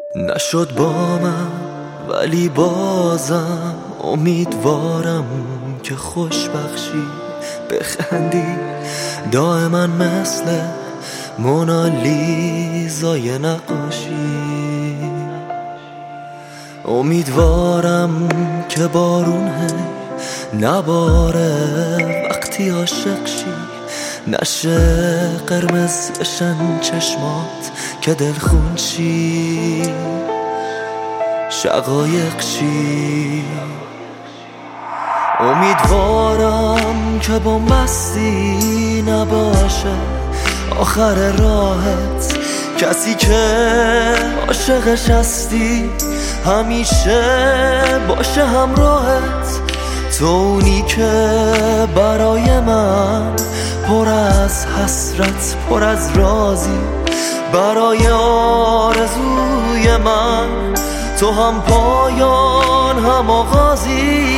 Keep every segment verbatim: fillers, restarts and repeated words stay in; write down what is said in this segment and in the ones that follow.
نشد با من ولی بازم امیدوارم که خوش بخشی، بخندی دائما مثل مونالیزای نقاشی. امیدوارم که بارون هی نباره وقتی عاشق شی، نشه قرمز بشن چشمات که دلخون شی، شقایق شی. امیدوارم که با مستی نباشه آخر راهت، کسی که عاشقش هستی همیشه باشه همراهت. تو اونی که برای من پر از حسرت، پر از رازی، برای آرزوی من تو هم پایان هم آغازی.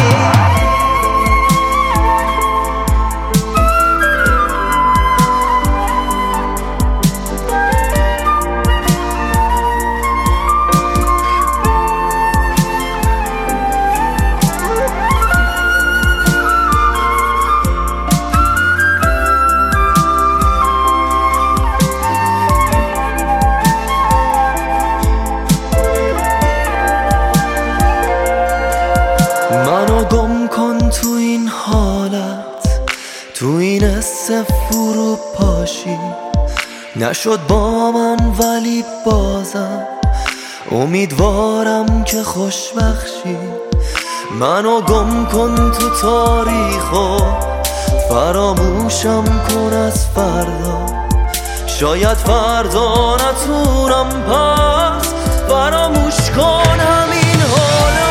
منو گم کن تو این حالت، تو این حس فرو پاشی. نشد با من ولی بازم امیدوارم که خوش بخشی. منو گم کن تو تاریخ و فراموشم کن از فردا. شاید فردا نتونم پس فراموش کن همین حالا.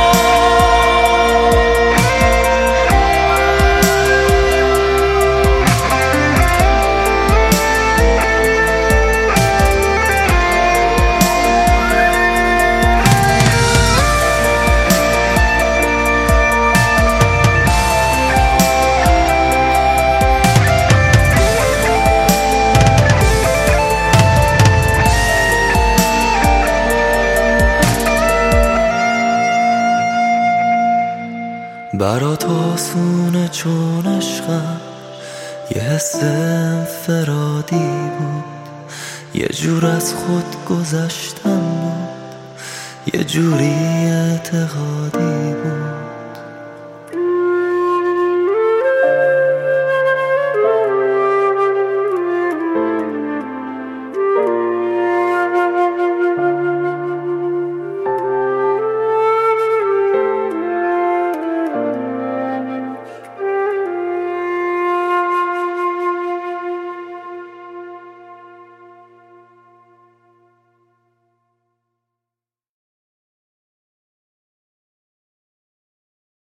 برات آسونه چون عشقم یه حس انفرادی بود، یه جور از خود گذشتن بود، یه جوری اعتقادی بود.